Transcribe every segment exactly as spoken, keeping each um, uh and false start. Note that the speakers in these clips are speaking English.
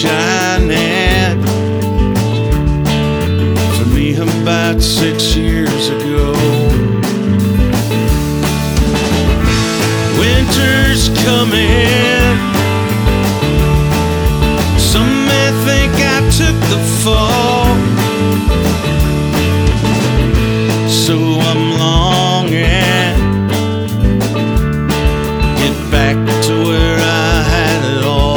shining for me about six years ago. Winter's coming. Some may think I took the fall, so I'm longing get back to where I had it all.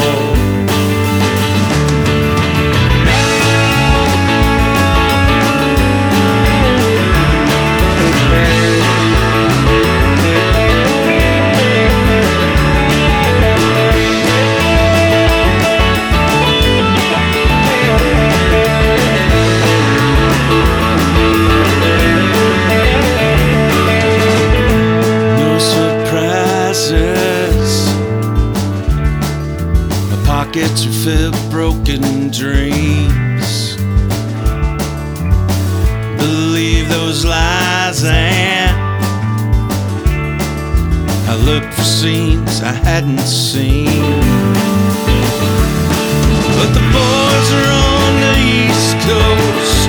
Pockets are filled with broken dreams. Believe those lies, and I looked for scenes I hadn't seen. But the boys are on the East Coast,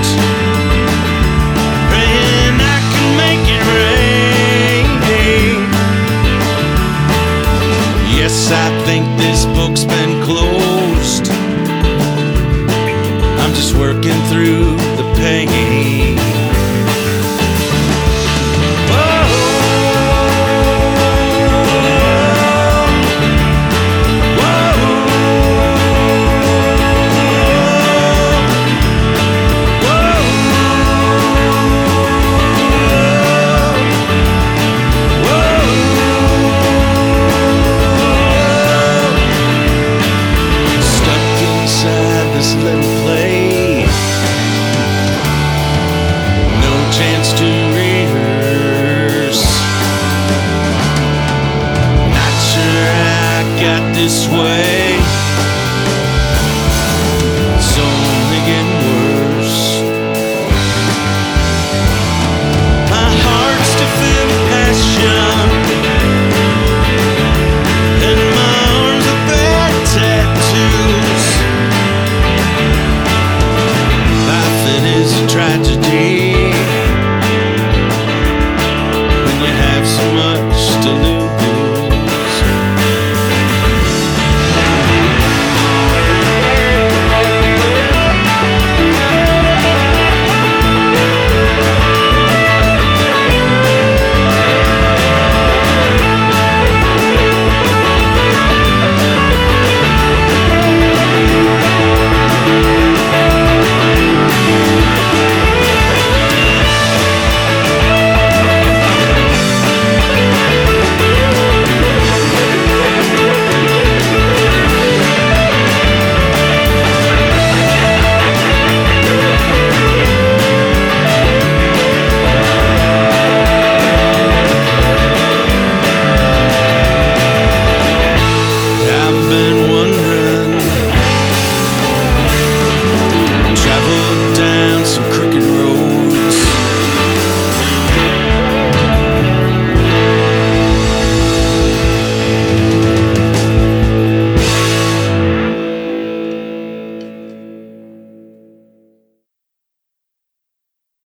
praying I can make it rain. Yes, I think this book's been closed. I'm just working through the pain.